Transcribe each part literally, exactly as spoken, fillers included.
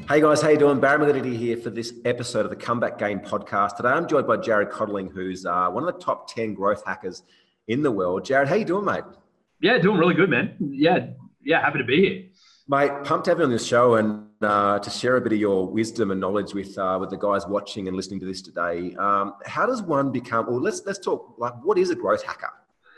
Hey guys, how you doing? Barry McGunnity here for this episode of the Comeback Game podcast. Today I'm joined by Jared Codling, who's uh, one of the top ten growth hackers in the world. Jared, how you doing, mate? Yeah, doing really good, man. Yeah, yeah, happy to be here. Mate, pumped to have you on this show and uh, to share a bit of your wisdom and knowledge with uh, with the guys watching and listening to this today. Um, how does one become? Well, let's let's talk. Like, what is a growth hacker?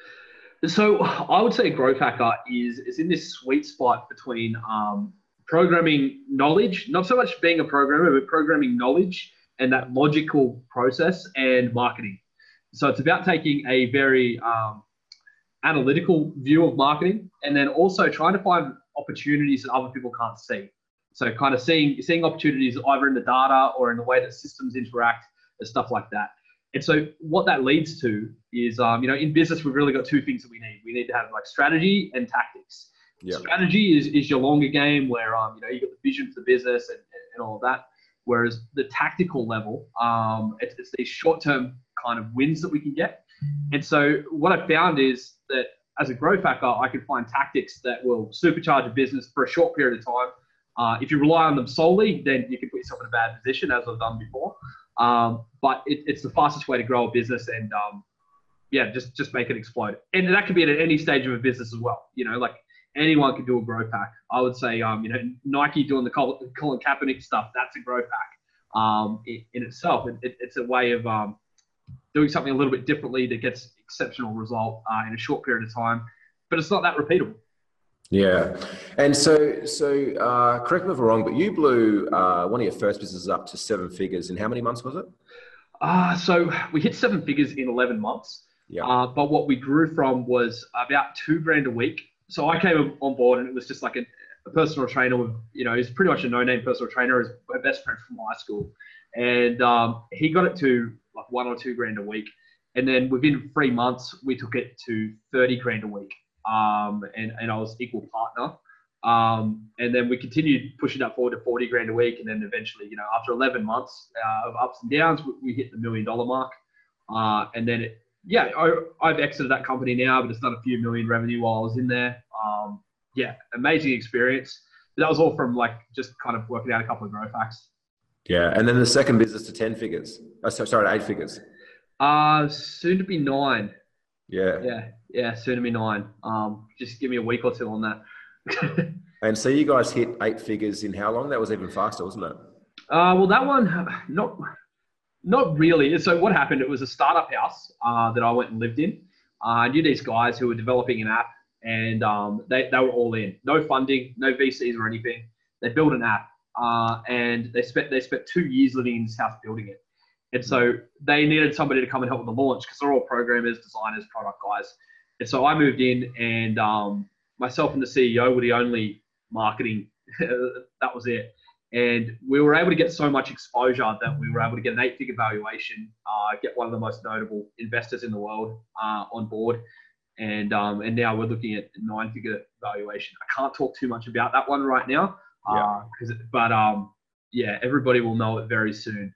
So I would say a growth hacker is is in this sweet spot between um, programming knowledge, not so much being a programmer, but programming knowledge and that logical process, and marketing. So it's about taking a very um, analytical view of marketing, and then also trying to find opportunities that other people can't see. So kind of seeing seeing opportunities either in the data or in the way that systems interact and stuff like that. And so what that leads to is, um, you know, in business, we've really got two things that we need. We need to have like strategy and tactics. Yep. Strategy is, is your longer game where, um, you know, you've got the vision for the business and, and all of that. Whereas the tactical level, um, it's, it's these short-term kind of wins that we can get. And so what I found is that as a growth hacker, I can find tactics that will supercharge a business for a short period of time. Uh, if you rely on them solely, then you can put yourself in a bad position, as I've done before. Um, but it, it's the fastest way to grow a business and, um, yeah, just, just make it explode. And that could be at any stage of a business as well. You know, like anyone can do a growth hack. I would say, um, you know, Nike doing the Colin, Colin Kaepernick stuff, that's a growth hack um, in, in itself. It, it, it's a way of um, doing something a little bit differently that gets exceptional result uh, in a short period of time, but it's not that repeatable. Yeah. And so, so uh, correct me if I'm wrong, but you blew uh, one of your first businesses up to seven figures in how many months was it? Uh, so we hit seven figures in eleven months. Yeah. Uh, but what we grew from was about two grand a week. So I came on board and it was just like a, a personal trainer with, you know, he's pretty much a no-name personal trainer, is my best friend from high school. And um, he got it to like one or two grand a week. And then within three months, we took it to thirty grand a week. Um, and, and I was equal partner. Um, and then we continued pushing that forward to forty grand a week. And then eventually, you know, after eleven months uh, of ups and downs, we, we hit the million dollar mark. Uh, and then, it, yeah, I, I've exited that company now, but it's done a few million revenue while I was in there. Um, yeah, amazing experience. But that was all from like just kind of working out a couple of growth hacks. Yeah. And then the second business to ten figures. Oh, sorry, eight figures. Uh, soon to be nine. Yeah. Yeah. Yeah. Soon to be nine. Um, just give me a week or two on that. And so you guys hit eight figures in how long? That was even faster, wasn't it? Uh, well, that one, not, not really. So what happened, it was a startup house uh, that I went and lived in. Uh, I knew these guys who were developing an app, and um, they, they were all in. No funding, no V Cs or anything. They built an app uh, and they spent, they spent two years living in this house building it. And so they needed somebody to come and help with the launch because they're all programmers, designers, product guys. And so I moved in, and um, myself and the C E O were the only marketing. That was it. And we were able to get so much exposure that we were able to get an eight-figure valuation, uh, get one of the most notable investors in the world uh, on board. And um, and now we're looking at nine-figure valuation. I can't talk too much about that one right now, uh, yeah. it, but um, yeah, everybody will know it very soon.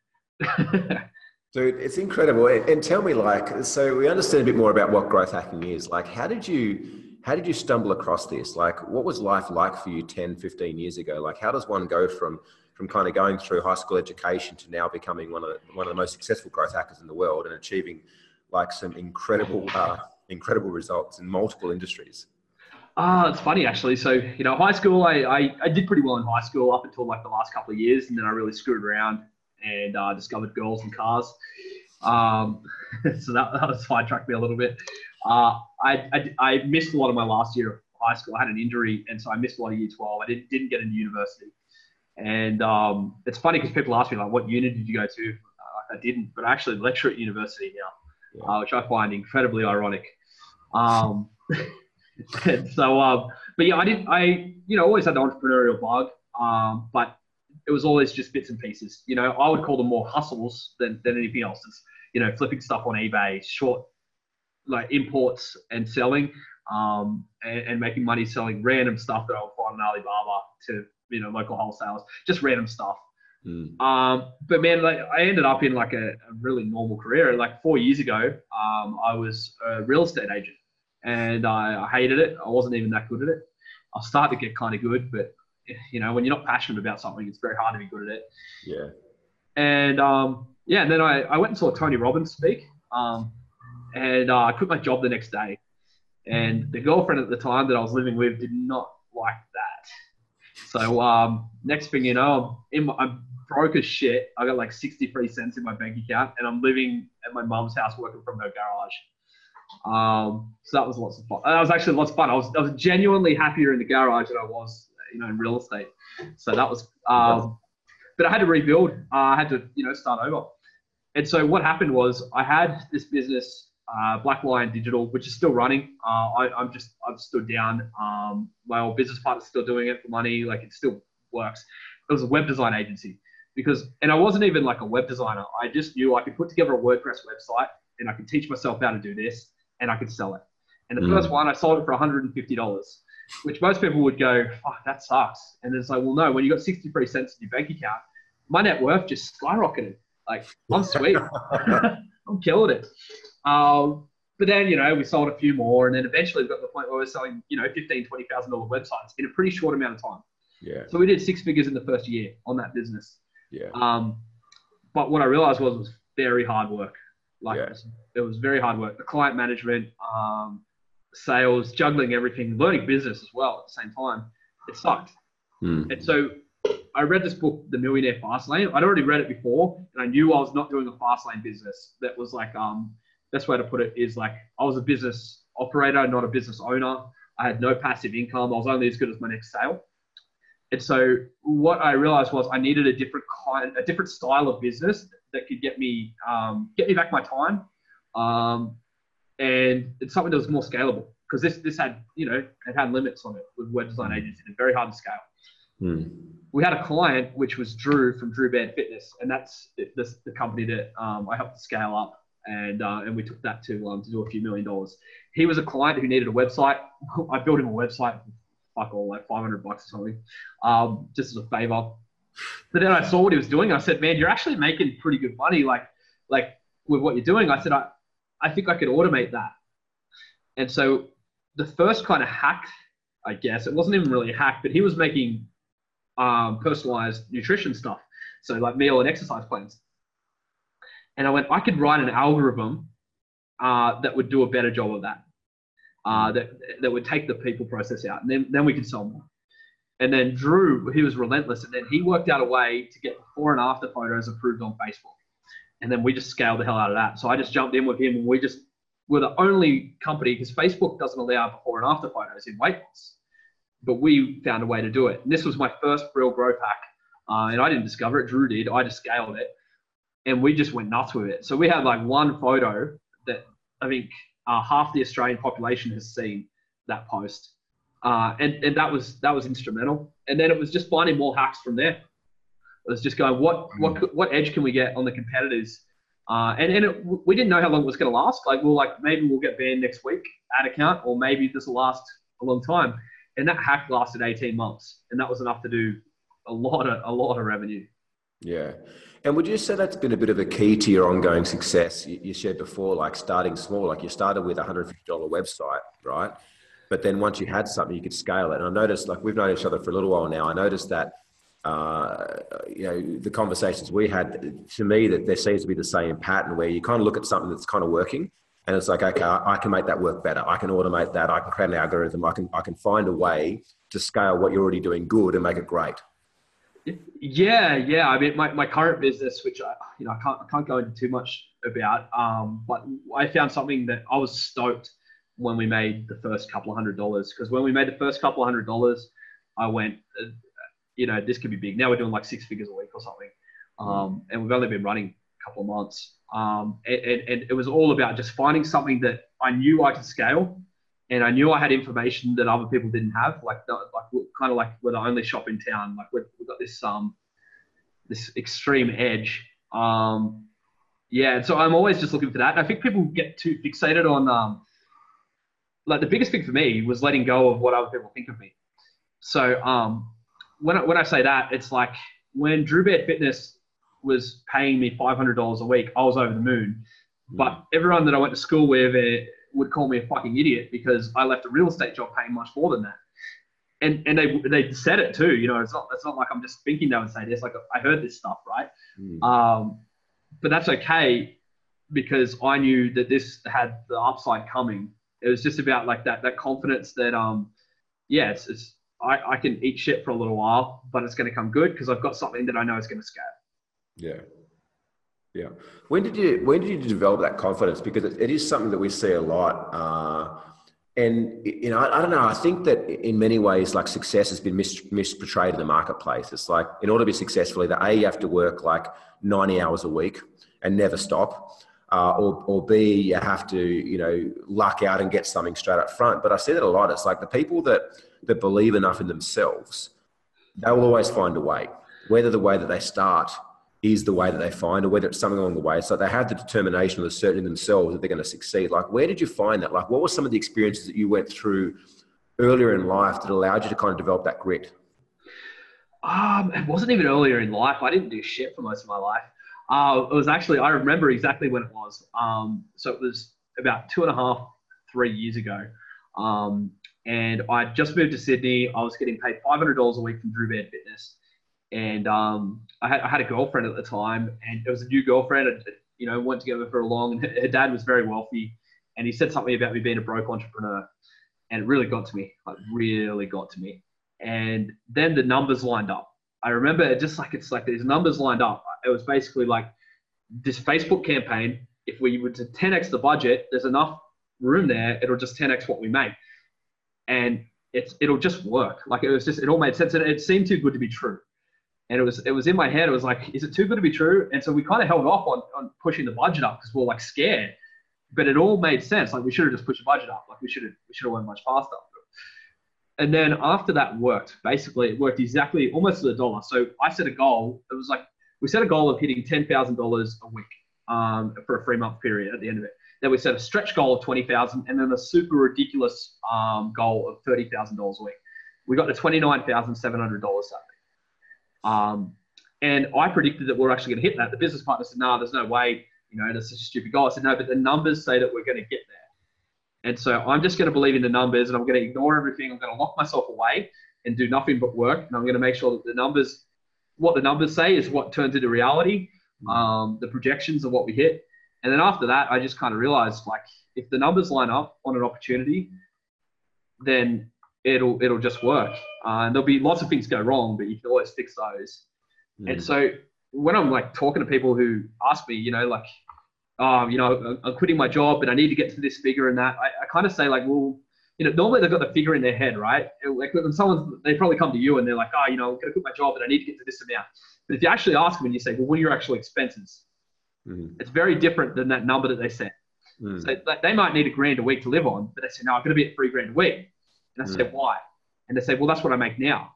Dude, it's incredible. And tell me, like, so we understand a bit more about what growth hacking is. Like, how did you, how did you stumble across this? Like, what was life like for you ten, fifteen years ago? Like, how does one go from, from kind of going through high school education to now becoming one of the, one of the most successful growth hackers in the world and achieving like some incredible, uh, incredible results in multiple industries? Ah, uh, it's funny actually. So, you know, high school, I, I, I did pretty well in high school up until like the last couple of years. And then I really screwed around and uh, discovered girls and cars. Um, so that, that was sidetracked me a little bit. Uh, I, I, I missed a lot of my last year of high school. I had an injury, and so I missed a lot of year twelve. I didn't, didn't get into university. And um, it's funny because people ask me, like, what uni did you go to? Uh, I didn't, but I actually lecture at university now, yeah. uh, which I find incredibly ironic. Um, and so, um, but yeah, I did, I, you know, always had the entrepreneurial bug, um, but it was always just bits and pieces. You know, I would call them more hustles than, than anything else. It's, you know, flipping stuff on eBay, short, like imports and selling, um, and, and making money selling random stuff that I would find on Alibaba to, you know, local wholesalers, just random stuff. Mm. Um, but man, like I ended up in like a, a really normal career. Like four years ago, um, I was a real estate agent, and I, I hated it. I wasn't even that good at it. I started to get kind of good, but you know, when you're not passionate about something, it's very hard to be good at it. Yeah. And um, yeah, and then I, I went and saw Tony Robbins speak, um, and uh, I quit my job the next day. And the girlfriend at the time that I was living with did not like that. So um, next thing you know, I'm, in my, I'm broke as shit. I got like sixty-three cents in my bank account, and I'm living at my mum's house working from her garage. Um, so that was lots of fun. That was actually lots of fun. I was, I was genuinely happier in the garage than I was, you know, in real estate. So that was, um, but I had to rebuild. Uh, I had to, you know, start over. And so what happened was I had this business, uh, Black Lion Digital, which is still running. Uh, I, I'm just, I've stood down. Um, my old business partner's still doing it for money. Like it still works. It was a web design agency because, and I wasn't even like a web designer. I just knew I could put together a WordPress website and I could teach myself how to do this and I could sell it. And the mm. first one, I sold it for one hundred fifty dollars, which most people would go, fuck, that sucks. And it's like, well, no, when you got sixty-three cents in your bank account, my net worth just skyrocketed. Like, I'm sweet. I'm killing it. Um, but then, you know, we sold a few more, and then eventually we got to the point where we we're selling, you know, fifteen thousand dollars, twenty thousand dollars websites in a pretty short amount of time. Yeah. So we did six figures in the first year on that business. Yeah. Um, but what I realized was it was very hard work. Like, yeah. it, was, it was very hard work. The client management, um, sales, juggling everything, learning business as well at the same time. It sucked. Mm. And so I read this book, The Millionaire Fastlane. I'd already read it before, and I knew I was not doing a Fastlane business. That was like, um, best way to put it is like, I was a business operator, not a business owner. I had no passive income. I was only as good as my next sale. And so what I realized was I needed a different kind, a different style of business that could get me, um, get me back my time. Um, and it's something that was more scalable because this, this had, you know, it had limits on it with web design agency. It's very hard to scale. Hmm. We had a client, which was Drew from Drew Band Fitness. And that's the, the company that um, I helped to scale up. And uh, and we took that to um, to do a few million dollars. He was a client who needed a website. I built him a website for fuck all, like five hundred bucks or something, um, just as a favor. But then I saw what he was doing. I said, man, you're actually making pretty good money. Like, like with what you're doing. I said, I, I think I could automate that. And so the first kind of hack, I guess, it wasn't even really a hack, but he was making um, personalized nutrition stuff. So like meal and exercise plans. And I went, I could write an algorithm uh, that would do a better job of that, uh, that that would take the people process out, and then, then we could sell more. And then Drew, he was relentless, and then he worked out a way to get before and after photos approved on Facebook. And then we just scaled the hell out of that. So I just jumped in with him, and we just were the only company, because Facebook doesn't allow before and after photos in weight loss. But we found a way to do it. And this was my first real growth hack. Uh, and I didn't discover it, Drew did. I just scaled it. And we just went nuts with it. So we had like one photo that I think uh, half the Australian population has seen that post. Uh, and, and that was that was instrumental. And then it was just finding more hacks from there. It was just going, what what what edge can we get on the competitors? Uh, and and it, we didn't know how long it was going to last. Like, we're like, maybe we'll get banned next week, ad account, or maybe this will last a long time. And that hack lasted eighteen months. And that was enough to do a lot of a lot of revenue. Yeah. And would you say that's been a bit of a key to your ongoing success? You, you shared before, like starting small, like you started with a one hundred fifty dollars website, right? But then once you had something, you could scale it. And I noticed, like, we've known each other for a little while now. I noticed that, uh, you know, the conversations we had, to me, that there seems to be the same pattern where you kind of look at something that's kind of working and it's like, okay, I, I can make that work better. I can automate that. I can create an algorithm. I can, I can find a way to scale what you're already doing good and make it great. Yeah, yeah. I mean, my, my current business, which I, you know, I can't, I can't go into too much about, um, but I found something that I was stoked when we made the first couple of hundred dollars. Because when we made the first couple of hundred dollars, I went, uh, you know, this could be big. Now we're doing like six figures a week or something. Um, and we've only been running a couple of months. Um, and, and, and it was all about just finding something that I knew I could scale. And I knew I had information that other people didn't have, like the, like kind of like we're the only shop in town. Like we've, we've got this um this extreme edge. Um, yeah, and so I'm always just looking for that. And I think people get too fixated on um like the biggest thing for me was letting go of what other people think of me. So um when I, when I say that, it's like when Drew Beard Fitness was paying me five hundred dollars a week, I was over the moon. Mm. But everyone that I went to school with, it, would call me a fucking idiot because I left a real estate job paying much more than that. and and they they said it too. You know, it's not it's not like I'm just thinking they would say this. Like I heard this stuff, right? Mm. Um, but that's okay because I knew that this had the upside coming. It was just about like that that confidence that um, yeah, it's, it's I I can eat shit for a little while, but it's going to come good because I've got something that I know is going to scale. Yeah. Yeah. When did you when did you develop that confidence? Because it, it is something that we see a lot. Uh, and you know, I, I don't know. I think that in many ways, like success has been mis misportrayed in the marketplace. It's like in order to be successful, either A, you have to work like ninety hours a week and never stop, uh, or or B, you have to you know luck out and get something straight up front. But I see that a lot. It's like the people that that believe enough in themselves, they will always find a way, whether the way that they start is the way that they find, or whether it's something along the way. So they have the determination or the certainty in themselves that they're going to succeed. Like, where did you find that? Like, what were some of the experiences that you went through earlier in life that allowed you to kind of develop that grit? Um, it wasn't even earlier in life. I didn't do shit for most of my life. Uh, it was actually, I remember exactly when it was. Um, so it was about two and a half, three years ago. Um, and I just moved to Sydney. I was getting paid five hundred dollars a week from Drew Beard Fitness. And um, I, had, I had a girlfriend at the time, and it was a new girlfriend. And, you know, went together for a long. And her dad was very wealthy, and he said something about me being a broke entrepreneur, and it really got to me. Like, really got to me. And then the numbers lined up. I remember it just like it's like these numbers lined up. It was basically like this Facebook campaign. If we were to ten X the budget, there's enough room there. It'll just ten X what we make, and it's it'll just work. Like it was just it all made sense, and it seemed too good to be true. And it was it was in my head. It was like, is it too good to be true? And so we kind of held off on, on pushing the budget up because we were like scared. But it all made sense. Like we should have just pushed the budget up. Like we should have we should have went much faster. And then after that worked, basically it worked exactly almost to the dollar. So I set a goal. It was like we set a goal of hitting ten thousand dollars a week um, for a three month period at the end of it. Then we set a stretch goal of twenty thousand, and then a super ridiculous um, goal of thirty thousand dollars a week. We got to twenty nine thousand seven hundred dollars that week. Um, and I predicted that we we're actually going to hit that. The business partner said, no, nah, there's no way, you know, that's such a stupid goal. I said, no, but the numbers say that we're going to get there. And so I'm just going to believe in the numbers, and I'm going to ignore everything. I'm going to lock myself away and do nothing but work. And I'm going to make sure that the numbers, what the numbers say is what turns into reality. Um, the projections are what we hit. And then after that, I just kind of realized, like, if the numbers line up on an opportunity, then it'll it'll just work. Uh, and there'll be lots of things go wrong, but you can always fix those. Mm. And so when I'm like talking to people who ask me, you know, like, oh, you know, I'm quitting my job, but I need to get to this figure and that, I, I kind of say like, well, you know, normally they've got the figure in their head, right? Like when someone, they probably come to you and they're like, oh, you know, I'm going to quit my job, but I need to get to this amount. But if you actually ask them and you say, well, what are your actual expenses? Mm. It's very different than that number that they set. Mm. So like, they might need a grand a week to live on, but they say, no, I'm going to be at three grand a week. And I mm. said, why? And they say, well, that's what I make now.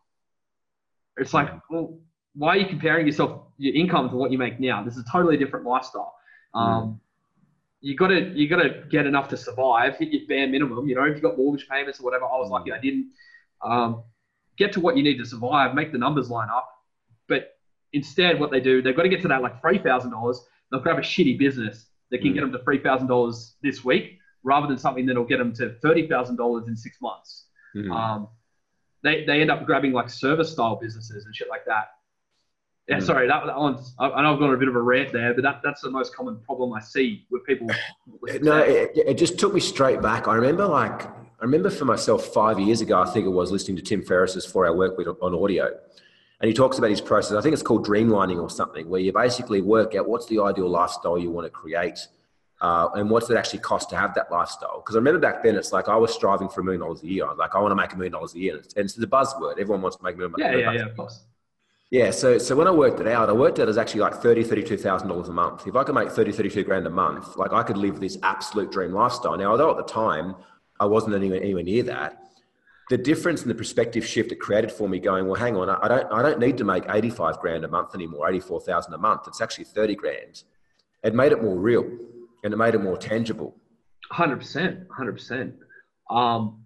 It's like, mm. well, why are you comparing yourself, your income to what you make now? This is a totally different lifestyle. Um, mm. You got to you got to get enough to survive, hit your bare minimum. You know, if you've got mortgage payments or whatever, I was lucky I didn't. Um, get to what you need to survive, make the numbers line up. But instead, what they do, they've got to get to that like three thousand dollars. They'll grab a shitty business that can mm. get them to three thousand dollars this week, rather than something that'll get them to thirty thousand dollars in six months. Mm. Um, they, they end up grabbing like service style businesses and shit like that. Yeah, mm. sorry, that, that one's, I, I know I've gone on a bit of a rant there, but that, that's the most common problem I see with people. With no, it, it just took me straight back. I remember like, I remember for myself five years ago, I think it was, listening to Tim Ferriss's four hour Work Week on audio. And he talks about his process. I think it's called dreamlining or something, where you basically work out what's the ideal lifestyle you want to create. Uh, and what's it actually cost to have that lifestyle? Because I remember back then, it's like I was striving for a million dollars a year. Like, I want to make a million dollars a year. And it's, and it's the buzzword. Everyone wants to make a million dollars. Yeah, yeah, yeah, of course. Yeah, so so when I worked it out, I worked out as actually like thirty thousand dollars, thirty-two thousand dollars a month. If I could make thirty, thirty-two grand a month, like I could live this absolute dream lifestyle. Now, although at the time, I wasn't anywhere, anywhere near that, the difference in the perspective shift it created for me going, well, hang on, I don't I don't need to make eighty-five grand a month anymore, eighty-four thousand a month. It's actually thirty grand. It made it more real. And it made it more tangible. one hundred percent, one hundred percent. Um,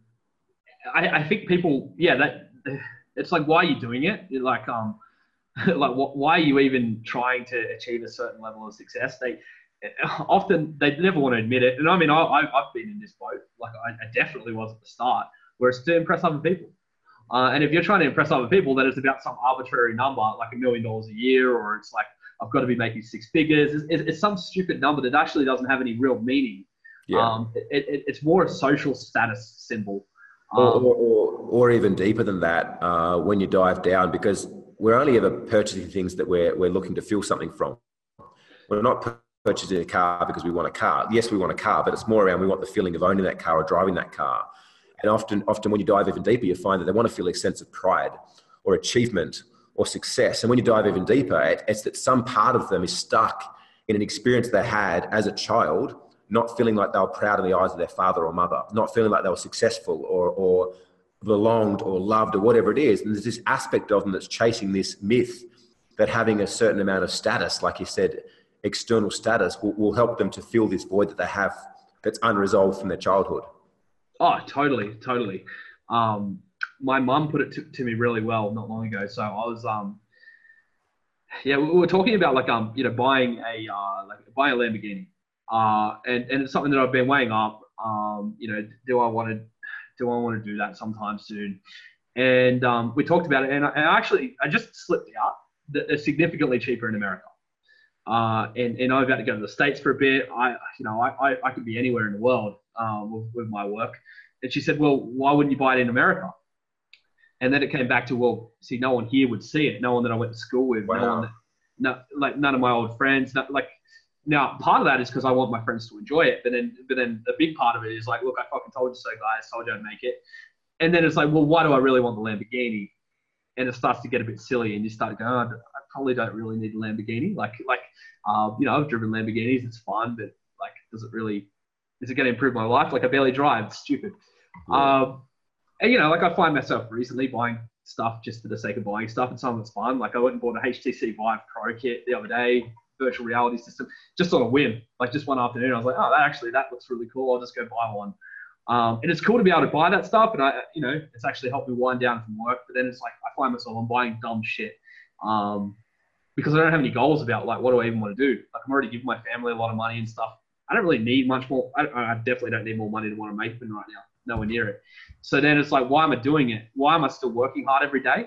I, I think people, yeah, that it's like, why are you doing it? You're like, um, like, what, why are you even trying to achieve a certain level of success? They often, they never want to admit it. And I mean, I, I've been in this boat. Like, I, I definitely was at the start, where it's to impress other people. Uh, and if you're trying to impress other people, then it's about some arbitrary number, like a million dollars a year, or it's like, I've got to be making six figures. It's, it's, it's some stupid number that actually doesn't have any real meaning. Yeah. Um, it, it, it's more a social status symbol. Um, or, or, or, or even deeper than that, uh, when you dive down, because we're only ever purchasing things that we're, we're looking to feel something from. We're not purchasing a car because we want a car. Yes, we want a car, but it's more around we want the feeling of owning that car or driving that car. And often, often when you dive even deeper, you find that they want to feel a sense of pride or achievement or success. And when you dive even deeper, it, it's that some part of them is stuck in an experience they had as a child, not feeling like they were proud in the eyes of their father or mother, not feeling like they were successful or, or belonged or loved or whatever it is. And there's this aspect of them that's chasing this myth that having a certain amount of status, like you said, external status, will, will help them to fill this void that they have that's unresolved from their childhood. Oh, totally, totally. Um, my mum put it to, to me really well not long ago. So I was, um, yeah, we were talking about like, um, you know, buying a, uh, like buying a Lamborghini. Uh, and, and it's something that I've been weighing up. Um, you know, do I want to, do I want to do that sometime soon? And um, we talked about it, and I, and I actually, I just slipped out that they're significantly cheaper in America. Uh, and, and I'm about to go to the States for a bit. I, you know, I, I, I could be anywhere in the world um, with, with my work. And she said, well, why wouldn't you buy it in America? And then it came back to, well, see, no one here would see it. No one that I went to school with, wow. no one that, no, like none of my old friends, not, like, now, part of that is because I want my friends to enjoy it, but then, but then a big part of it is like, look, I fucking told you so, guys. Told you I'd make it. And then it's like, well, why do I really want the Lamborghini? And it starts to get a bit silly, and you start going, oh, I probably don't really need a Lamborghini. Like, like, uh, you know, I've driven Lamborghinis. It's fun, but like, does it really? Is it going to improve my life? Like, I barely drive. It's stupid. Yeah. Um, and you know, like I find myself recently buying stuff just for the sake of buying stuff, and some of it's fun. Like I went and bought a H T C Vive Pro kit the other day. Virtual reality system, just on a whim. Like just one afternoon, I was like, oh, that actually, that looks really cool. I'll just go buy one. Um, and it's cool to be able to buy that stuff. And I, you know, it's actually helped me wind down from work. But then it's like, I find myself, I'm buying dumb shit um, because I don't have any goals about like, what do I even want to do? Like I'm already giving my family a lot of money and stuff. I don't really need much more. I, I definitely don't need more money than what I'm making right now. Nowhere near it. So then it's like, why am I doing it? Why am I still working hard every day?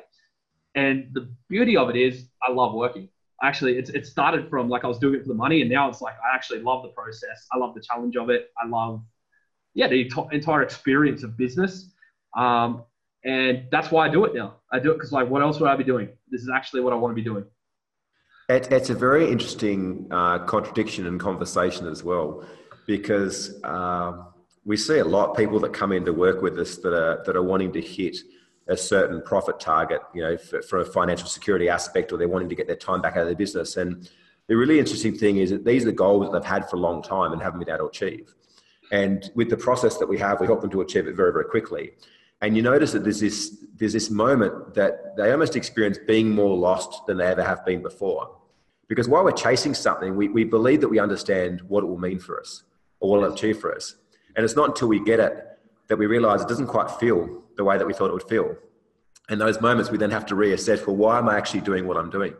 And the beauty of it is I love working. Actually, it's it started from like I was doing it for the money, and now it's like I actually love the process. I love the challenge of it. I love, yeah, the entire experience of business, um, and that's why I do it now. I do it because like, what else would I be doing? This is actually what I want to be doing. It, it's a very interesting uh, contradiction and conversation as well, because um, we see a lot of people that come in to work with us that are that are wanting to hit a certain profit target, you know, for, for a financial security aspect, or they're wanting to get their time back out of their business. And the really interesting thing is that these are the goals that they've had for a long time and haven't been able to achieve. And with the process that we have, we help them to achieve it very, very quickly. And you notice that there's this, there's this moment that they almost experience being more lost than they ever have been before. Because while we're chasing something, we, we believe that we understand what it will mean for us or what it will achieve for us. And it's not until we get it that we realize it doesn't quite feel the way that we thought it would feel. And those moments we then have to reassess, well, why am I actually doing what I'm doing?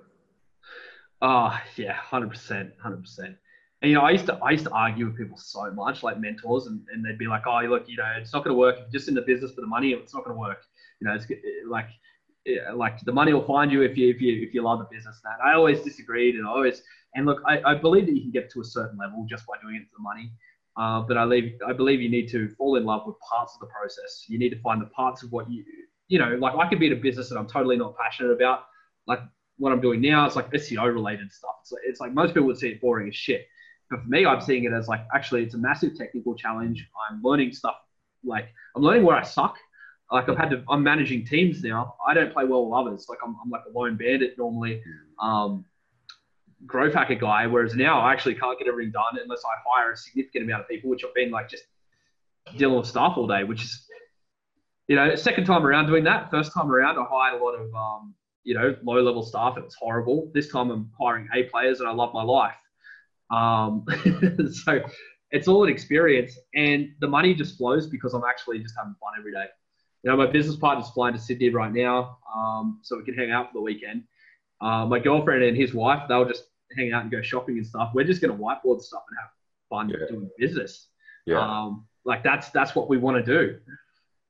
Oh, yeah, one hundred percent, one hundred percent. And, you know, I used to I used to argue with people so much, like mentors, and, and they'd be like, oh, look, you know, it's not going to work. If you're just in the business for the money, it's not going to work. You know, it's like, like the money will find you if you, if you, if you love the business. And that I always disagreed, and I always, and look, I, I believe that you can get to a certain level just by doing it for the money. Uh, but I, leave, I believe you need to fall in love with parts of the process. You need to find the parts of what you, you know, like I could be in a business that I'm totally not passionate about. Like what I'm doing now, it's like S E O related stuff. It's like, it's like most people would see it boring as shit. But for me, I'm seeing it as like, actually, it's a massive technical challenge. I'm learning stuff. Like I'm learning where I suck. Like I've had to, I'm managing teams now. I don't play well with others. Like I'm, I'm like a lone bandit normally. Um, growth hacker guy, whereas now I actually can't get everything done unless I hire a significant amount of people, which I've been like just dealing with staff all day, which is, you know, second time around doing that. First time around, I hired a lot of, um, you know, low level staff, and it's horrible. This time I'm hiring A players, and I love my life. Um, so it's all an experience, and the money just flows because I'm actually just having fun every day. You know, my business partner's flying to Sydney right now, um, so we can hang out for the weekend. Uh, my girlfriend and his wife, they'll just hang out and go shopping and stuff. We're just going to whiteboard stuff and have fun yeah. doing business. Yeah. Um, like that's, that's what we want to do.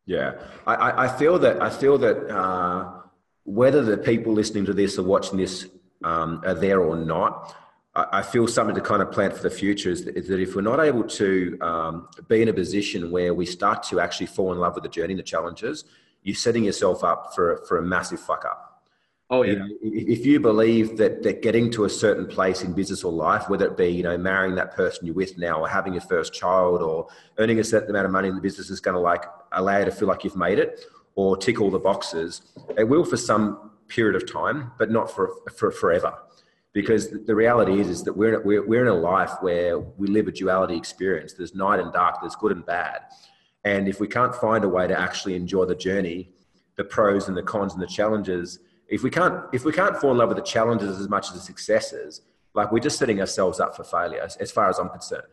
Yeah, I, I I feel that I feel that uh, whether the people listening to this or watching this um, are there or not, I, I feel something to kind of plan for the future is that, is that if we're not able to um, be in a position where we start to actually fall in love with the journey and the challenges, you're setting yourself up for for a massive fuck up. Oh You yeah. know, if you believe that that getting to a certain place in business or life, whether it be, you know, marrying that person you're with now or having your first child or earning a certain amount of money in the business is going to like allow you to feel like you've made it or tick all the boxes, it will for some period of time, but not for, for forever. Because the reality is, is that we're, we're, we're in a life where we live a duality experience. There's night and dark, there's good and bad. And if we can't find a way to actually enjoy the journey, the pros and the cons and the challenges, if we can't, if we can't fall in love with the challenges as much as the successes, like we're just setting ourselves up for failure, as, as far as I'm concerned.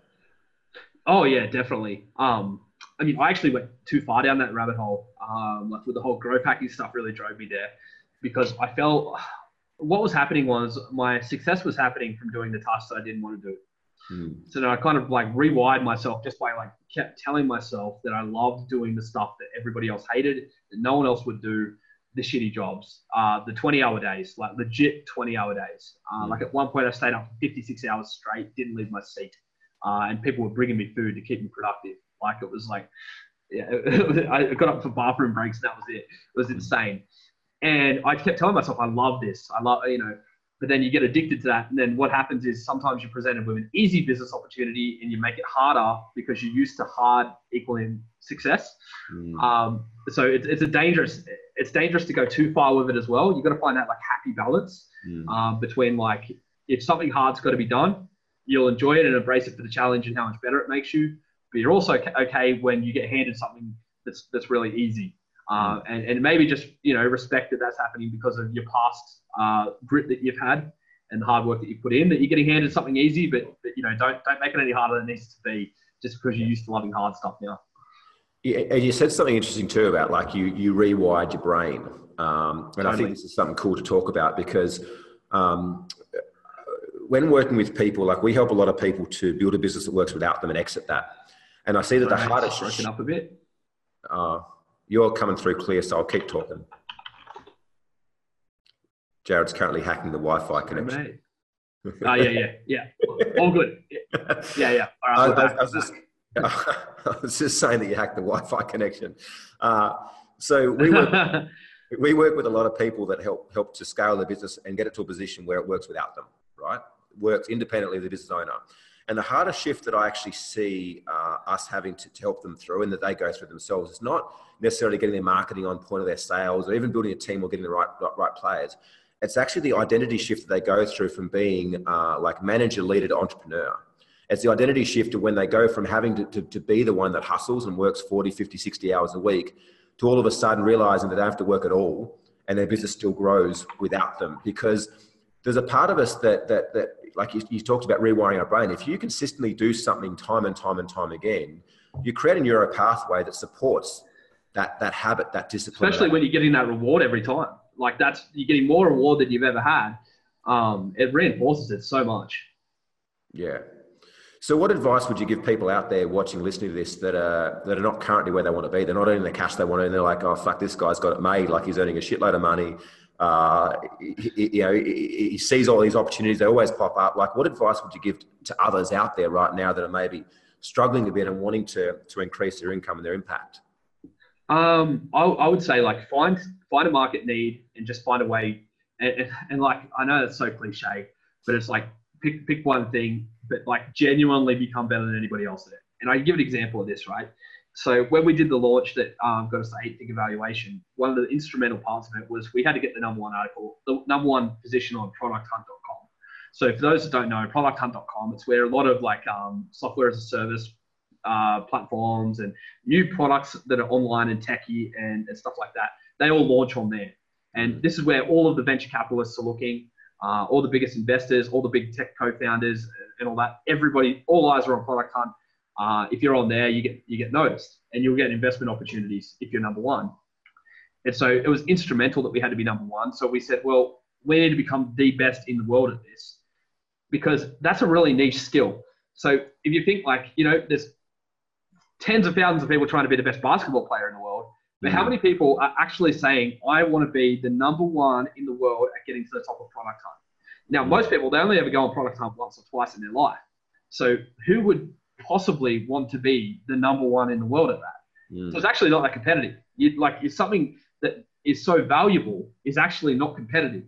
Oh yeah, definitely. Um, I mean, I actually went too far down that rabbit hole. Um, like with the whole growth hacking stuff, really drove me there because I felt what was happening was my success was happening from doing the tasks that I didn't want to do. Hmm. So then I kind of like rewired myself just by like kept telling myself that I loved doing the stuff that everybody else hated, that no one else would do, the shitty jobs, uh, the twenty hour days, like legit twenty hour days. Uh, Hmm. Like at one point I stayed up for fifty-six hours straight, didn't leave my seat. Uh, and people were bringing me food to keep me productive. Like it was like, yeah, I got up for bathroom breaks and that was it. It was insane. And I kept telling myself, I love this. I love, you know, but then you get addicted to that. And then what happens is sometimes you're presented with an easy business opportunity and you make it harder because you're used to hard equaling success. Hmm. Um, so it's, it's a dangerous, it's dangerous to go too far with it as well. You've got to find that like happy balance Hmm. um, between like, if something hard's got to be done, you'll enjoy it and embrace it for the challenge and how much better it makes you. But you're also okay when you get handed something that's, that's really easy. Uh, and, and maybe just, you know, respect that that's happening because of your past uh, grit that you've had and the hard work that you put in, that you're getting handed something easy, but, but you know, don't don't make it any harder than it needs to be just because you're used to loving hard stuff now. Yeah, and you said something interesting too about like you you rewired your brain, um, and totally. I think this is something cool to talk about because um, when working with people, like we help a lot of people to build a business that works without them and exit that. And I see that Sorry, the hardest broken up a bit. Uh, you're coming through clear, so I'll keep talking. Jared's currently hacking the Wi-Fi connection. Oh, yeah, yeah, yeah. All good. Yeah, yeah. All right, I, I, I, was just, I was just saying that you hacked the Wi-Fi connection. Uh, so we work, we work with a lot of people that help help to scale their business and get it to a position where it works without them, right? Works independently of the business owner. And the hardest shift that I actually see uh, us having to, to help them through and that they go through themselves is not necessarily getting their marketing on point, or their sales, or even building a team or getting the right, right, right players. It's actually the identity shift that they go through from being uh, like manager, leader to entrepreneur. It's the identity shift of when they go from having to, to, to be the one that hustles and works forty, fifty, sixty hours a week to all of a sudden realizing that they don't have to work at all and their business still grows without them. Because there's a part of us that, that, that like you, you talked about rewiring our brain. If you consistently do something time and time and time again, you create a neuro pathway that supports that, that habit, that discipline. Especially that, when you're getting that reward every time. Like that's, you're getting more reward than you've ever had. Um, it reinforces it so much. Yeah. So what advice would you give people out there watching, listening to this that are, that are not currently where they want to be? They're not earning the cash they want to earn. They're like, oh, fuck, this guy's got it made. Like he's earning a shitload of money. Uh, he, you know, he sees all these opportunities. They always pop up. Like what advice would you give to others out there right now that are maybe struggling a bit and wanting to, to increase their income and their impact? Um, I, I would say like find, find a market need and just find a way. And, and, and like, I know that's so cliche, but it's like pick, pick one thing, but like genuinely become better than anybody else at it. And I can give an example of this, right? So when we did the launch that um, got us to eight-figure valuation, one of the instrumental parts of it was we had to get the number one article, the number one position on product hunt dot com. So for those that don't know, product hunt dot com, it's where a lot of like um, software as a service uh, platforms and new products that are online and techy and, and stuff like that, they all launch on there. And this is where all of the venture capitalists are looking, uh, all the biggest investors, all the big tech co-founders and all that. Everybody, all eyes are on Product Hunt. Uh, if you're on there, you get you get noticed and you'll get investment opportunities if you're number one. And so it was instrumental that we had to be number one. So we said, well, we need to become the best in the world at this because that's a really niche skill. So if you think like, you know, there's tens of thousands of people trying to be the best basketball player in the world. But how many people are actually saying, I want to be the number one in the world at getting to the top of Product Hunt? Now, mm. most people, they only ever go on Product Hunt once or twice in their life. So who would possibly want to be the number one in the world at that? Mm. So it's actually not that competitive. You, like, it's something that is so valuable is actually not competitive.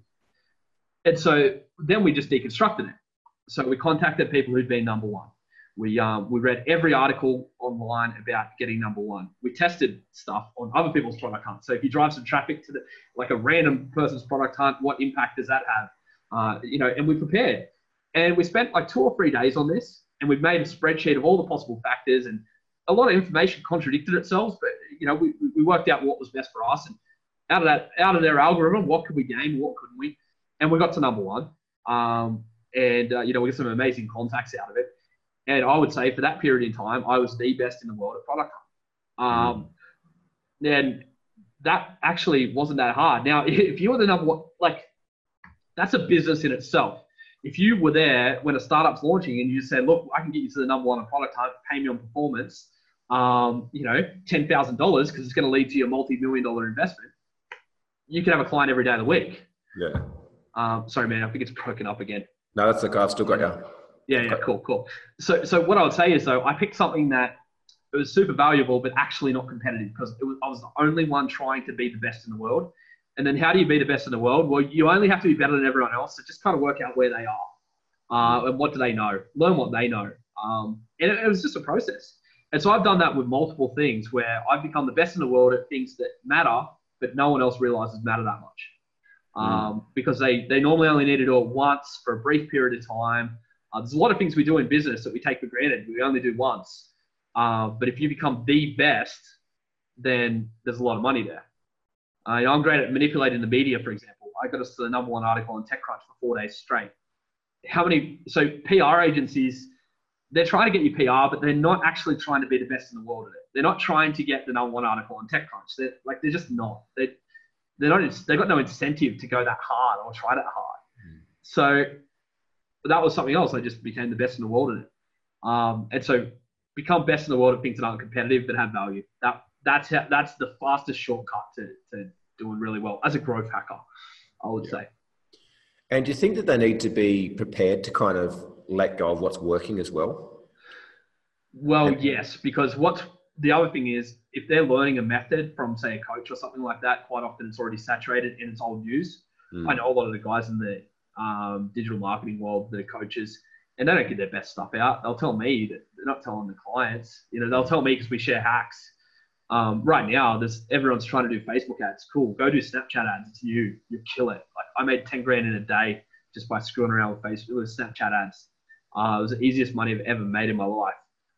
And so then we just deconstructed it. So we contacted people who'd been number one. We um, we read every article online about getting number one. We tested stuff on other people's product hunts. So if you drive some traffic to the, like a random person's product hunt, what impact does that have? Uh, you know, and we prepared. And we spent like two or three days on this, and we've made a spreadsheet of all the possible factors, and a lot of information contradicted itself, but you know, we, we worked out what was best for us, and out of that, out of their algorithm, what could we gain, what couldn't we? And we got to number one. Um, and uh, you know, we got some amazing contacts out of it. And I would say for that period in time, I was the best in the world at product hunt. Um, mm. And that actually wasn't that hard. Now, if you were the number one, like, that's a business in itself. If you were there when a startup's launching and you just said, look, I can get you to the number one on product hunt, pay me on performance, um, you know, ten thousand dollars because it's going to lead to your multi-million dollar investment, you could have a client every day of the week. Yeah. Um, sorry, man, I think it's broken up again. No, that's okay. I've still got you. Yeah, yeah, cool, cool. So, so what I would say is, though, I picked something that it was super valuable, but actually not competitive, because it was, I was the only one trying to be the best in the world. And then how do you be the best in the world? Well, you only have to be better than everyone else. So just kind of work out where they are uh, and what do they know. Learn what they know. Um, and it, it was just a process. And so I've done that with multiple things where I've become the best in the world at things that matter, but no one else realizes matter that much. Um, mm. Because they, they normally only need to do it once for a brief period of time. Uh, there's a lot of things we do in business that we take for granted. We only do once. Uh, but if you become the best, then there's a lot of money there. Uh, you know, I'm great at manipulating the media, for example. I got us to the number one article on TechCrunch for four days straight. How many, so P R agencies, they're trying to get you P R, but they're not actually trying to be the best in the world at it. They're not trying to get the number one article on TechCrunch. They're like, they're just not. They, they're not, they've got no incentive to go that hard or try that hard. Mm. So that was something else. I just became the best in the world at it. Um, and so become best in the world at things that aren't competitive but have value. That That's how, that's the fastest shortcut to, to doing really well as a growth hacker, I would yeah. say. And do you think that they need to be prepared to kind of let go of what's working as well? Well, and- yes, because what's the other thing is, if they're learning a method from, say, a coach or something like that, quite often it's already saturated in its old news. Mm. I know a lot of the guys in the um, digital marketing world, the coaches, and they don't get their best stuff out. They'll tell me that they're not telling the clients. You know, they'll tell me because we share hacks. Um, right now, there's everyone's trying to do Facebook ads. Cool, go do Snapchat ads. It's you. You kill it. Like, I made ten grand in a day just by screwing around with Facebook with Snapchat ads. Uh, it was the easiest money I've ever made in my life.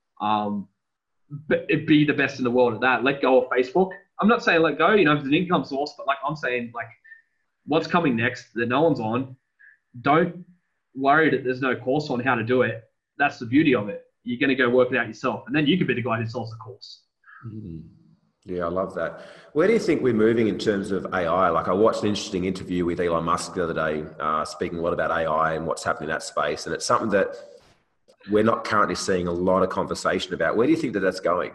Um, but it'd be the best in the world at that. Let go of Facebook. I'm not saying let go. You know, it's an income source, but like I'm saying, like, what's coming next that no one's on. Don't worry that there's no course on how to do it. That's the beauty of it. You're going to go work it out yourself, and then you could be the guy who sells the course. Mm-hmm. Yeah, I love that. Where do you think we're moving in terms of A I? Like, I watched an interesting interview with Elon Musk the other day, uh, speaking a lot about A I and what's happening in that space. And it's something that we're not currently seeing a lot of conversation about. Where do you think that that's going?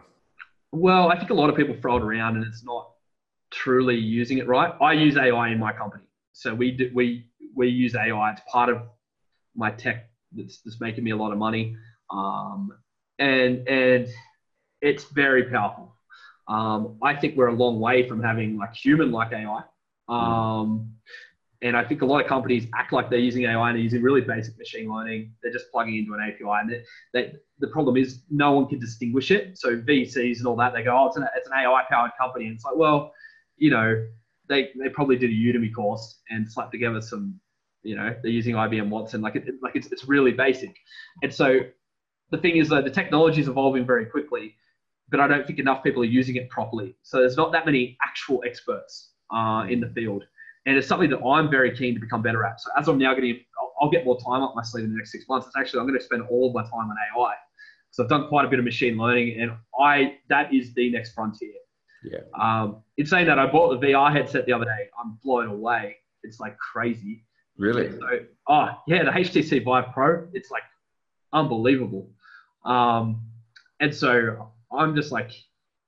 Well, I think a lot of people throw it around and it's not truly using it right. I use A I in my company. So we do, we we use A I. It's part of my tech that's, that's making me a lot of money. Um, and and it's very powerful. Um, I think we're a long way from having like human-like A I. Um, and I think a lot of companies act like they're using A I and they're using really basic machine learning. They're just plugging into an A P I. And they, they, the problem is no one can distinguish it. So V Cs and all that, they go, oh, it's an, it's an A I-powered company. And it's like, well, you know, they, they probably did a Udemy course and slapped together some, you know, they're using I B M Watson. Like, it, like it's, it's really basic. And so the thing is that the technology is evolving very quickly, but I don't think enough people are using it properly. So there's not that many actual experts uh, in the field. And it's something that I'm very keen to become better at. So as I'm now getting, I'll, I'll get more time up my sleeve in the next six months. It's actually, I'm going to spend all of my time on A I. So I've done quite a bit of machine learning, and I that is the next frontier. Yeah. Um, in saying that, I bought the V R headset the other day. I'm blown away. It's like crazy. Really? So, oh, yeah, the H T C Vive Pro, it's like unbelievable. Um, and so I'm just like,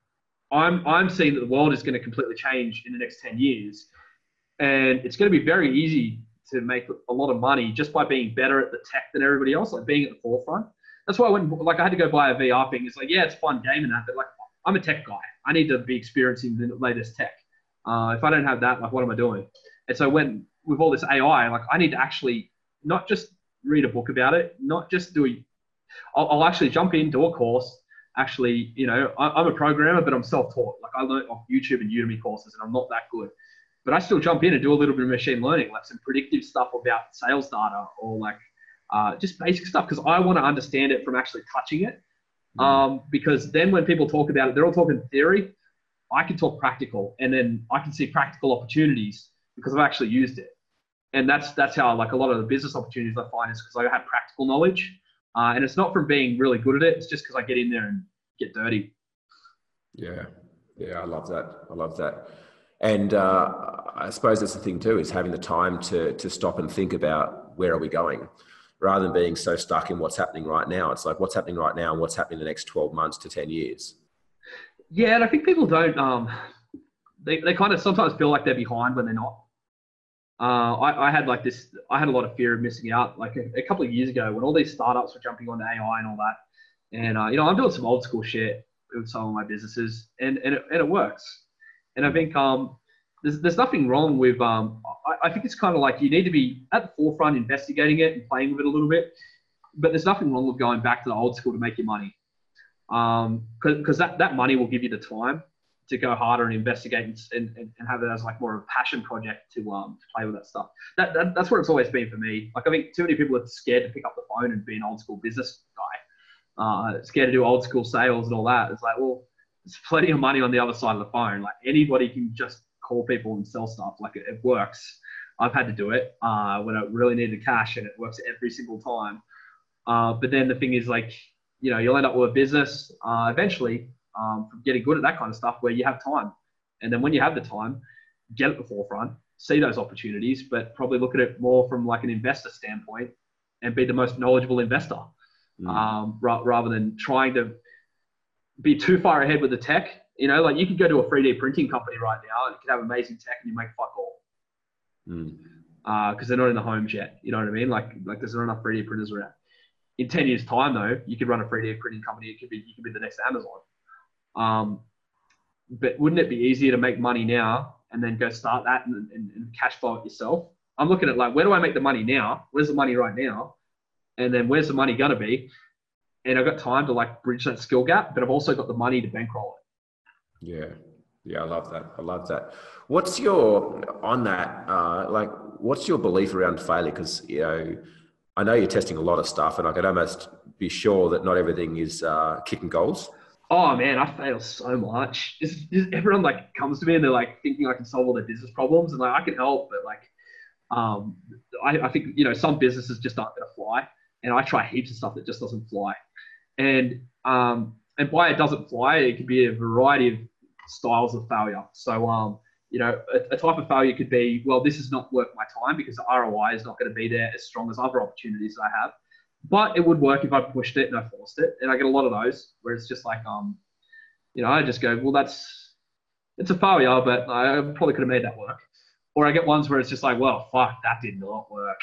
I'm I'm seeing that the world is going to completely change in the next ten years, and it's going to be very easy to make a lot of money just by being better at the tech than everybody else, like being at the forefront. That's why when like I had to go buy a V R thing. It's like, yeah, it's fun game and that, but like I'm a tech guy. I need to be experiencing the latest tech. Uh, if I don't have that, like what am I doing? And so when with all this A I, like I need to actually not just read a book about it, not just do a, I'll, I'll actually jump in, do a course. Actually, you know, I, I'm a programmer, but I'm self-taught. Like I learned off YouTube and Udemy courses, and I'm not that good. But I still jump in and do a little bit of machine learning, like some predictive stuff about sales data or like uh, just basic stuff, because I want to understand it from actually touching it. Mm. Um, because then when people talk about it, they're all talking theory. I can talk practical, and then I can see practical opportunities because I've actually used it. And that's that's how like a lot of the business opportunities I find is because I have practical knowledge. Uh, and it's not from being really good at it. It's just because I get in there and get dirty. Yeah. Yeah, I love that. I love that. And uh, I suppose that's the thing too, is having the time to to stop and think about where are we going, rather than being so stuck in what's happening right now. It's like what's happening right now and what's happening in the next twelve months to ten years. Yeah, and I think people don't, um, they, they kind of sometimes feel like they're behind when they're not. Uh, I, I had like this, I had a lot of fear of missing out. Like a, a couple of years ago when all these startups were jumping onto A I and all that. And, uh, you know, I'm doing some old school shit with some of my businesses and, and, it, and it works. And I think um, there's, there's nothing wrong with, um, I, I think it's kind of like you need to be at the forefront investigating it and playing with it a little bit. But there's nothing wrong with going back to the old school to make your money. Um, because that, that money will give you the time to go harder and investigate and, and, and have it as like more of a passion project to um to play with that stuff. That, that that's where it's always been for me. Like I think too many people are scared to pick up the phone and be an old school business guy, uh, scared to do old school sales and all that. It's like, well, there's plenty of money on the other side of the phone. Like anybody can just call people and sell stuff. Like it, it works. I've had to do it uh, when I really needed cash, and it works every single time. Uh, but then the thing is, like, you know, you'll end up with a business uh, eventually. Um, from getting good at that kind of stuff where you have time. And then when you have the time, get at the forefront, see those opportunities, but probably look at it more from like an investor standpoint and be the most knowledgeable investor mm. um, ra- rather than trying to be too far ahead with the tech. You know, like you could go to a three D printing company right now and you could have amazing tech and you make fuck all. Mm. Uh, cause they're not in the homes yet. You know what I mean? Like, like there's not enough three D printers around. In ten years time though, you could run a three D printing company. It could be, you could be the next Amazon. Um, but wouldn't it be easier to make money now and then go start that and, and, and cash flow it yourself? I'm looking at like, where do I make the money now? Where's the money right now? And then where's the money going to be? And I've got time to like bridge that skill gap, but I've also got the money to bankroll it. Yeah. Yeah. I love that. I love that. What's your, on that, uh, like, what's your belief around failure? Because, you know, I know you're testing a lot of stuff and I can almost be sure that not everything is uh, kicking goals. Oh man, I fail so much. It's, it's, everyone like comes to me and they're like thinking I can solve all their business problems, and like I can help, but like, um, I, I think you know some businesses just aren't going to fly, and I try heaps of stuff that just doesn't fly, and um, and why it doesn't fly, it could be a variety of styles of failure. So um, you know, a, a type of failure could be, well, this is not worth my time because the R O I is not going to be there as strong as other opportunities that I have. But it would work if I pushed it and I forced it. And I get a lot of those where it's just like, um, you know, I just go, well, that's, it's a failure, but I probably could have made that work. Or I get ones where it's just like, well, fuck, that did not work.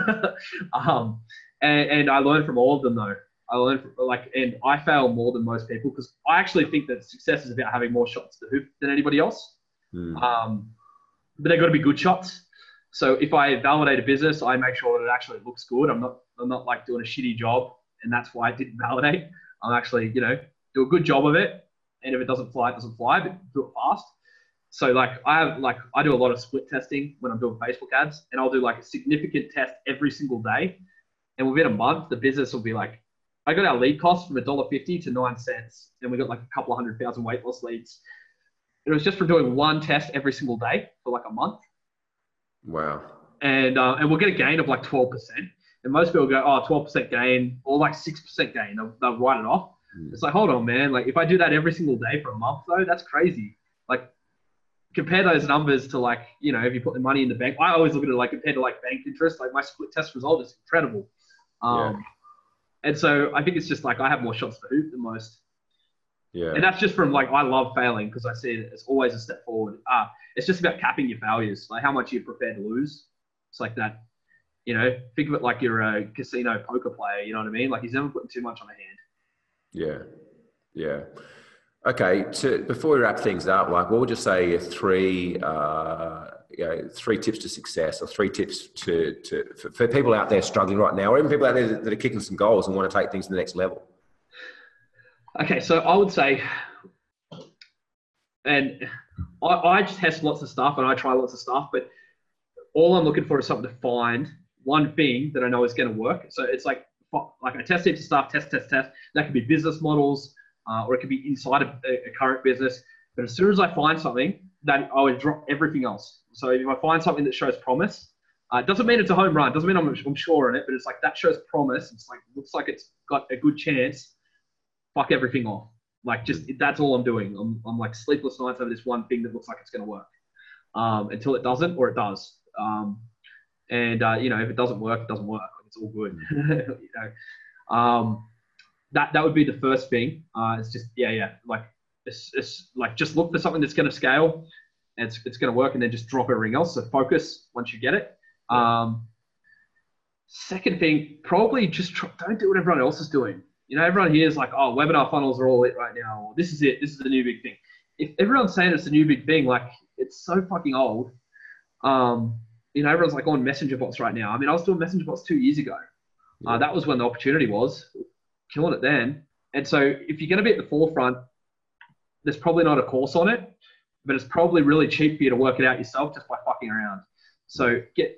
um, and, and I learned from all of them though. I learned from, like, and I fail more than most people because I actually think that success is about having more shots to hoop than anybody else. Mm. Um, but they've got to be good shots. So if I validate a business, I make sure that it actually looks good. I'm not, I'm not like doing a shitty job, and that's why I didn't validate. I'm actually, you know, do a good job of it. And if it doesn't fly, it doesn't fly, but do it fast. So like I have, like I do a lot of split testing when I'm doing Facebook ads, and I'll do like a significant test every single day. And within a month, the business will be like, I got our lead cost from one dollar fifty to nine cents, and we got like a couple of hundred thousand weight loss leads. It was just from doing one test every single day for like a month. Wow. And uh, and we'll get a gain of like twelve percent. And most people go, oh, twelve percent gain or like six percent gain. They'll, they'll write it off. Mm. It's like, hold on, man. Like if I do that every single day for a month though, that's crazy. Like compare those numbers to like, you know, if you put the money in the bank, I always look at it like compared to like bank interest, like my split test result is incredible. Um, yeah. And so I think it's just like I have more shots to hoop than most. Yeah. And that's just from like, I love failing because I see it as always a step forward. Uh, it's just about capping your failures, like how much you're prepared to lose. It's like that, you know, think of it like you're a casino poker player, you know what I mean? Like he's never putting too much on a hand. Yeah. Yeah. Okay. To, before we wrap things up, like what would you say are three, uh, you know, three tips to success or three tips to, to for, for people out there struggling right now, or even people out there that, that are kicking some goals and want to take things to the next level? Okay, so I would say, and I, I just test lots of stuff and I try lots of stuff, but all I'm looking for is something to find one thing that I know is going to work. So it's like, like I test heaps of stuff, test, test, test. That could be business models, uh, or it could be inside of a, a current business. But as soon as I find something, then I would drop everything else. So if I find something that shows promise, uh, it doesn't mean it's a home run, doesn't mean I'm, I'm sure on it, but it's like that shows promise. It's like, looks like it's got a good chance. Fuck everything off. Like just, that's all I'm doing. I'm, I'm like sleepless nights over this one thing that looks like it's going to work, um, until it doesn't, or it does. Um, and, uh, you know, if it doesn't work, it doesn't work. Like, it's all good. you know? Um, that, that would be the first thing. Uh, it's just, yeah, yeah. Like, it's, it's like, just look for something that's going to scale and it's, it's going to work, and then just drop everything else. So focus once you get it. Um, second thing, probably just try, don't do what everyone else is doing. You know, everyone here is like, oh, webinar funnels are all it right now. Or this is it. This is the new big thing. If everyone's saying it's the new big thing, like it's so fucking old. Um, you know, everyone's like on messenger bots right now. I mean, I was doing messenger bots two years ago. Uh, that was when the opportunity was, killing it then. And so if you're going to be at the forefront, there's probably not a course on it, but it's probably really cheap for you to work it out yourself just by fucking around. So get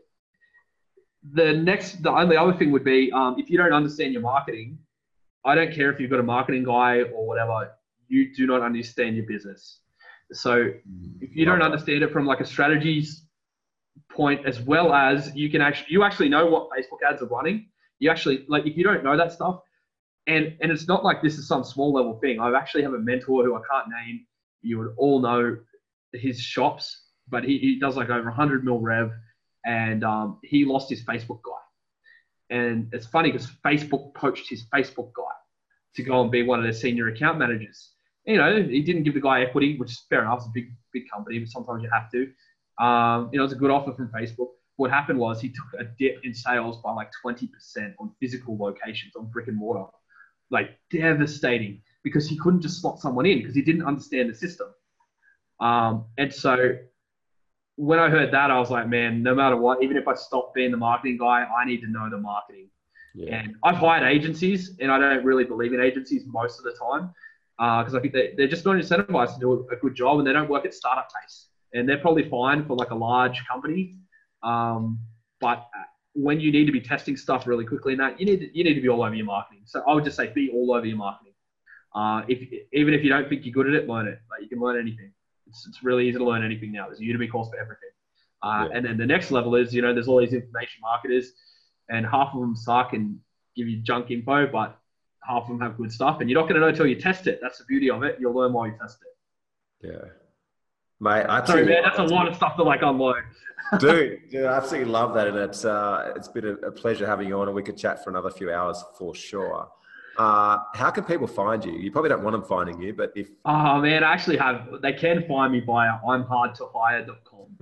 the next, the only other thing would be, um, if you don't understand your marketing, I don't care if you've got a marketing guy or whatever, you do not understand your business. So if you don't understand it from like a strategies point, as well as you can actually, you actually know what Facebook ads are running. You actually, like, if you don't know that stuff, and, and it's not like this is some small level thing. I actually have a mentor who I can't name. You would all know his shops, but he, he does like over one hundred mil rev, and um, he lost his Facebook guy. And it's funny because Facebook poached his Facebook guy to go and be one of their senior account managers. You know, he didn't give the guy equity, which is fair enough. It's a big, big company, but sometimes you have to. Um, you know, it's a good offer from Facebook. What happened was he took a dip in sales by like twenty percent on physical locations, on brick and mortar. Like devastating, because he couldn't just slot someone in because he didn't understand the system. Um, and so when I heard that, I was like, man, no matter what, even if I stop being the marketing guy, I need to know the marketing. Yeah. And I've hired agencies, and I don't really believe in agencies most of the time because uh, I think they, they're just not incentivized to do a good job, and they don't work at startup pace. And they're probably fine for like a large company. Um, but when you need to be testing stuff really quickly, and that you need to, you need to be all over your marketing. So I would just say be all over your marketing. Uh, if even if you don't think you're good at it, learn it. Like you can learn anything. It's, it's really easy to learn anything now. There's a Udemy course for everything. Uh, yeah. And then the next level is, you know, there's all these information marketers, and half of them suck and give you junk info, but half of them have good stuff. And you're not going to know until you test it. That's the beauty of it. You'll learn while you test it. Yeah. Mate, I Sorry, man, that's a lot of stuff to like unload. dude, dude, I absolutely love that. And it's, uh, it's been a, a pleasure having you on, and we could chat for another few hours for sure. Uh, how can people find you? You probably don't want them finding you, but if... Oh, man, I actually have... They can find me via I'm hard to hire dot com.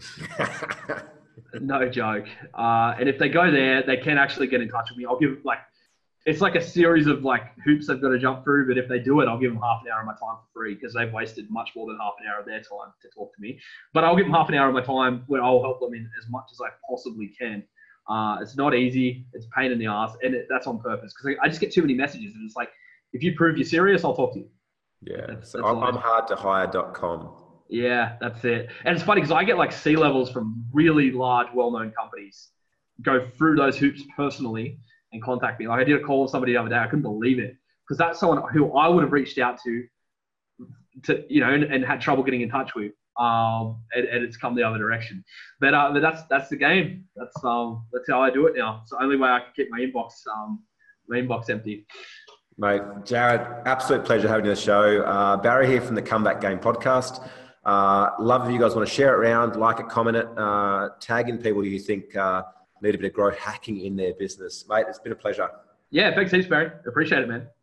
No joke. Uh, and if they go there, they can actually get in touch with me. I'll give, like... It's like a series of, like, hoops they've got to jump through, but if they do it, I'll give them half an hour of my time for free because they've wasted much more than half an hour of their time to talk to me. But I'll give them half an hour of my time where I'll help them in as much as I possibly can. Uh, it's not easy. It's a pain in the ass, and it, that's on purpose because I, I just get too many messages, and it's like, if you prove you're serious, I'll talk to you. Yeah, that's, so that's I'm, I'm hard to hire dot com. Yeah, that's it. And it's funny because I get like C levels from really large, well-known companies go through those hoops personally and contact me. Like I did a call with somebody the other day. I couldn't believe it because that's someone who I would have reached out to, to you know, and, and had trouble getting in touch with. Um, and, and it's come the other direction. But, uh, but that's that's the game. That's um that's how I do it now. It's the only way I can keep my inbox um my inbox empty. Mate, Jared, absolute pleasure having you on the show. Uh, Barry here from the Comeback Game podcast. Uh, love if you guys want to share it around, like it, comment it, uh, tag in people you think uh, need a bit of growth hacking in their business. Mate, it's been a pleasure. Yeah, thanks heaps, Barry. Appreciate it, man.